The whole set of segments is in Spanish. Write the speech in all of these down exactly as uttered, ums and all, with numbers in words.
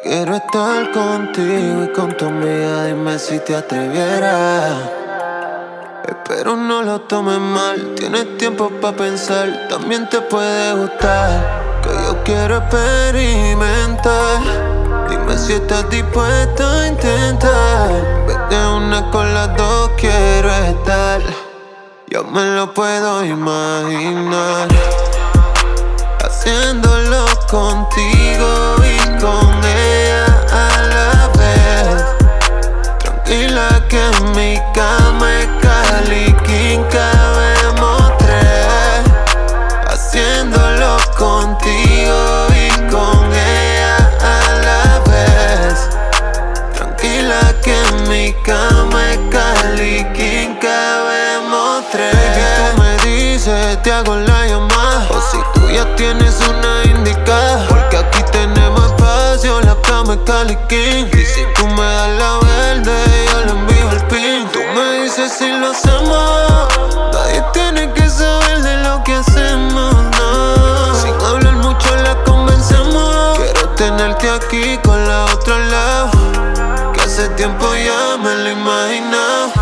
quiero estar contigo y con tu amiga, dime si te atrevieras. Espero no lo tomes mal, tienes tiempo pa' pensar, también te puede gustar. Que yo quiero experimentar, dime si estás dispuesto a intentar. Vete una con las dos, quiero estar. Yo me lo puedo imaginar haciéndolo contigo y con ella a la vez. Tranquila que en mi cama es Cali King, cabemos tres. Haciéndolo contigo y con ella a la vez. Tranquila que en mi cama es Cali King, cabemos tres. Baby, tú me dices, te hago la llamada, o si tú ya tienes una indicada, porque aquí tenemos espacio, la cama es Cali King. Y si tú me das la verde, yo le envío el pin. Tú me dices si lo hacemos, nadie tiene que saber de lo que hacemos, no. Sin hablar mucho la convencemos. Quiero tenerte aquí con la otra al lado, que hace tiempo ya me lo he imaginado.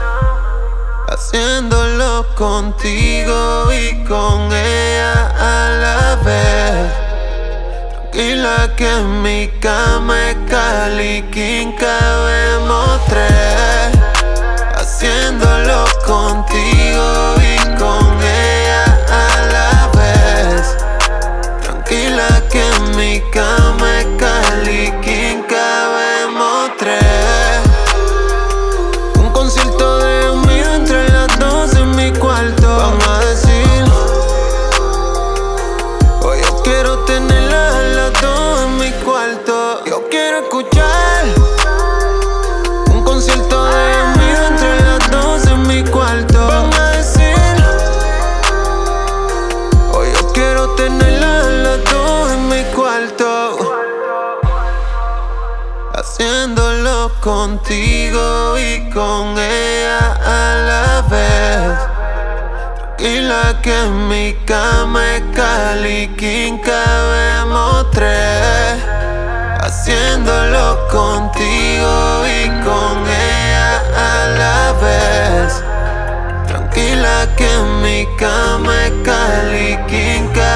Haciéndolo contigo y con ella a la vez. Tranquila que en mi cama es Cali King, cabemos tres. Haciéndolo contigo y con ella a la vez. Tranquila que en mi cama es Cali King, cabemos tres. Un concierto de amigos entre las dos en mi cuarto. Vamos a decir, hoy yo quiero tenerlas a las dos en mi cuarto. Yo quiero escuchar un concierto de amigos entre las dos en mi cuarto. Vamos a decir, hoy yo quiero tenerlas a las dos en mi cuarto. Haciéndolo contigo y con ella a la vez. Tranquila que en mi cama es Cali King, cabemos tres. Haciéndolo contigo y con ella a la vez. Tranquila que en mi cama es Cali King, cabemos tres.